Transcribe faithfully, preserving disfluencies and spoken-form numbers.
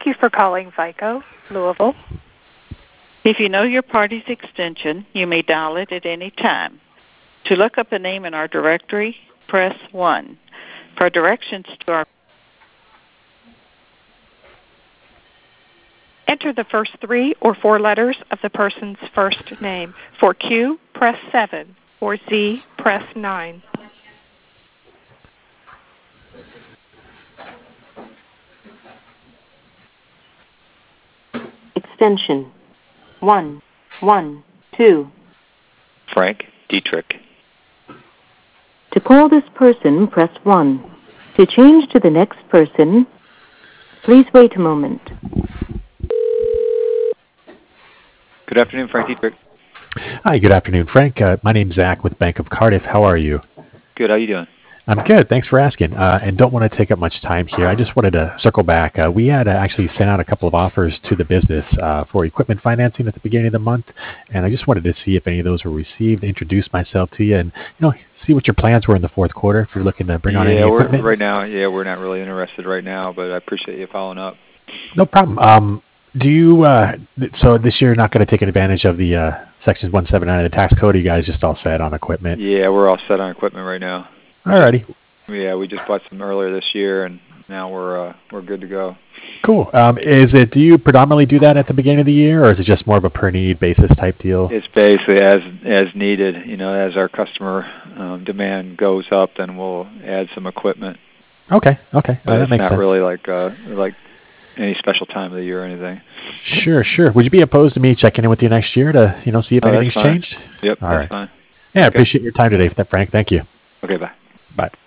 Thank you for calling FICO, Louisville. If you know your party's extension, you may dial it at any time. To look up a name in our directory, press one. For directions to our Enter the first three or four letters of the person's first name. For Q, press seven. For Z, press nine. Extension one one two. Frank Dietrich. To call this person, press one. To change to the next person, please wait a moment. Good afternoon, Frank Dietrich. Hi, good afternoon, Frank. Uh, my name's Zach with Bank of Cardiff. How are you? Good. How you doing? I'm good. Thanks for asking. Uh, and don't want to take up much time here. I just wanted to circle back. Uh, we had uh, actually sent out a couple of offers to the business uh, for equipment financing at the beginning of the month, and I just wanted to see if any of those were received, introduce myself to you, and you know, see what your plans were in the fourth quarter if you're looking to bring on yeah, any we're, equipment. right now, yeah, we're not really interested right now, but I appreciate you following up. No problem. Um, do you? Uh, th- so this year, you're not going to take advantage of the uh, Section one seventy-nine of the tax code? Are you guys just all set on equipment? Yeah, we're all set on equipment right now. Alrighty. Yeah, we just bought some earlier this year, and now we're uh, we're good to go. Cool. Um, is it? Do you predominantly do that at the beginning of the year, or is it just more of a per need basis type deal? It's basically as as needed. You know, as our customer um, demand goes up, then we'll add some equipment. Okay. Okay. But Uh, that it's makes not sense. really like uh, like any special time of the year or anything. Sure. Sure. Would you be opposed to me checking in with you next year to you know see if Oh, that's anything's fine. changed? Yep, All that's right. fine. Yeah. I Okay. appreciate your time today, Frank. Thank you. Okay, bye. Bye.